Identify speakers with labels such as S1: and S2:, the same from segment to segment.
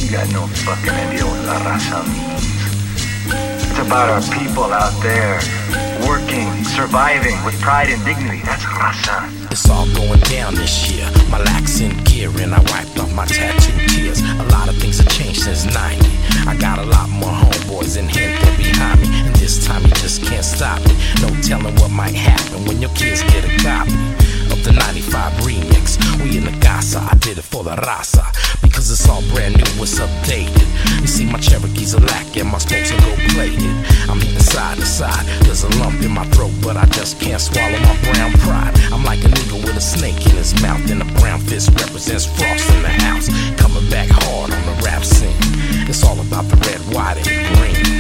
S1: You got no fucking idea what La Raza means. It's about our people out there, working, surviving with pride and dignity. That's Raza.
S2: It's all going down this year. My lack's in gear and I wiped off my tattoo tears. A lot of things have changed since 90. I got a lot more homeboys in here than behind me, and this time you just can't stop me. No telling what might happen when your kids get a copy of the 95 remix. We in the Gaza, I did it for the Raza, because it's all brand new, it's updated. You see my Cherokees are lacking, my spokes are gold plated. I'm hitting side to side, there's a lump in my throat, but I just can't swallow my brown pride. I'm like an eagle with a snake in his mouth, and a brown fist represents Frost in the house. Coming back hard on the rap scene. It's all about the red, white, and green.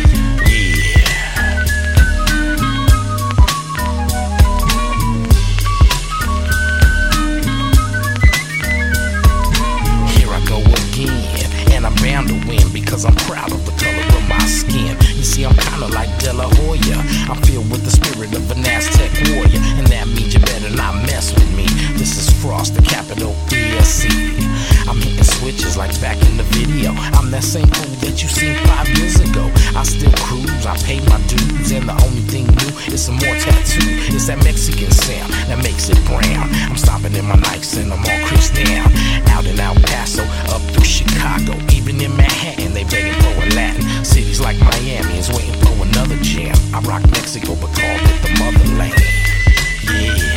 S2: I'm bound to win because I'm proud of the color of my skin. You see, I'm kinda like De La Hoya. I'm filled with the spirit of an Aztec warrior, and that means you better not mess with me. This is Frost, the capital ESC. I'm hitting switches like back in the video. I'm that same fool that you seen 5 years ago. I still cruise, I pay my dues, and the only thing new is some more tattoo. It's that Mexican sound that makes it brown. I'm stomping in my Nikes and I'm all creased down. Out in El Paso, up through Chicago, even in Manhattan, they begging for a Latin. Cities like Miami is waiting for another jam. I rock Mexico, but call it the motherland. Yeah.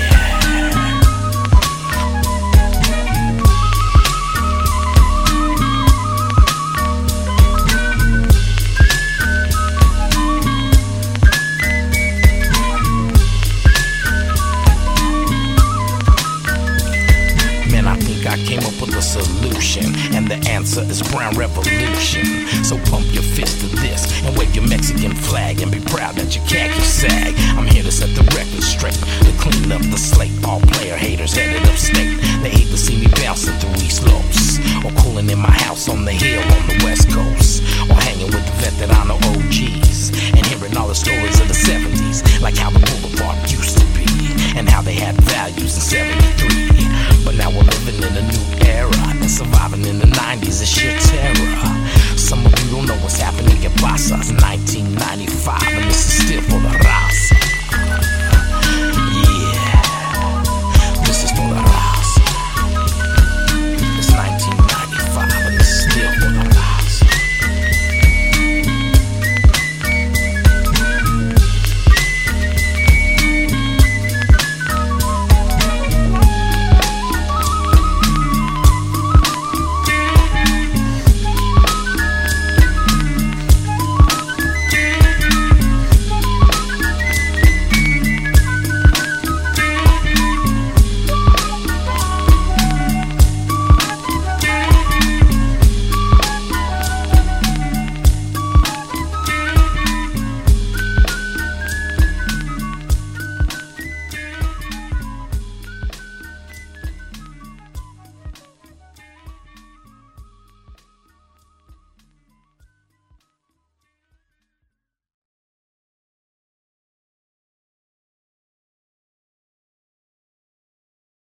S2: I came up with a solution, and the answer is brown revolution. So pump your fist to this and wave your Mexican flag and be proud that your khaki sag. I'm here to set the record straight, to clean up the slate. All player haters headed upstate. They hate to see me bouncing through East Los, or cooling in my house on the hill on the West Coast, or hanging with the veterano OGs and hearing all the stories of the 70s, like how the boulevard used to be and how they had values in 73. But now we're living in a new era and surviving in the 90s is shit